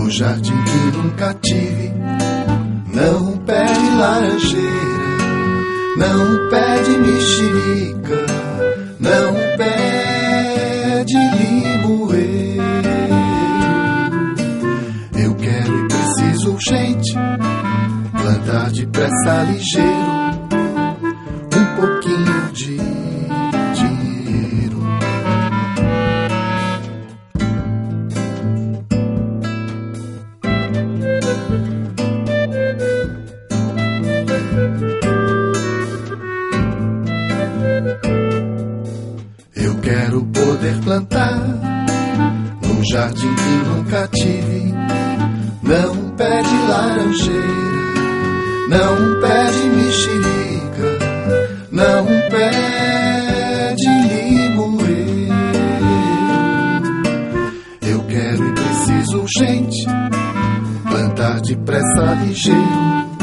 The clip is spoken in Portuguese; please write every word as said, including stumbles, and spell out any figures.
no jardim que nunca tive. Não pede laranjeira, não pede mexerica, não pede limoeiro. Eu quero e preciso urgente plantar depressa ligeiro um pouquinho de dinheiro. Eu quero poder plantar num jardim que nunca tive. Não pede laranjeira, não pede mexerica, não pede limoeiro. Eu quero e preciso urgente plantar depressa ligeiro